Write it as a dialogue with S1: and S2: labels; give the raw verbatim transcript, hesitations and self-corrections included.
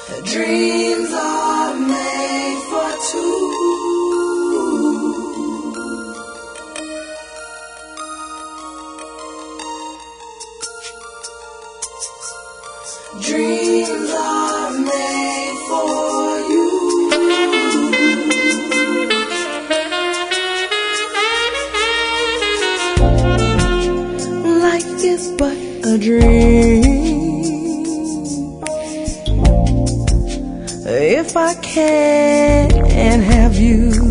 S1: Dreams are made for two. Dreams are made for you. Life is but a dream. If I can't have you,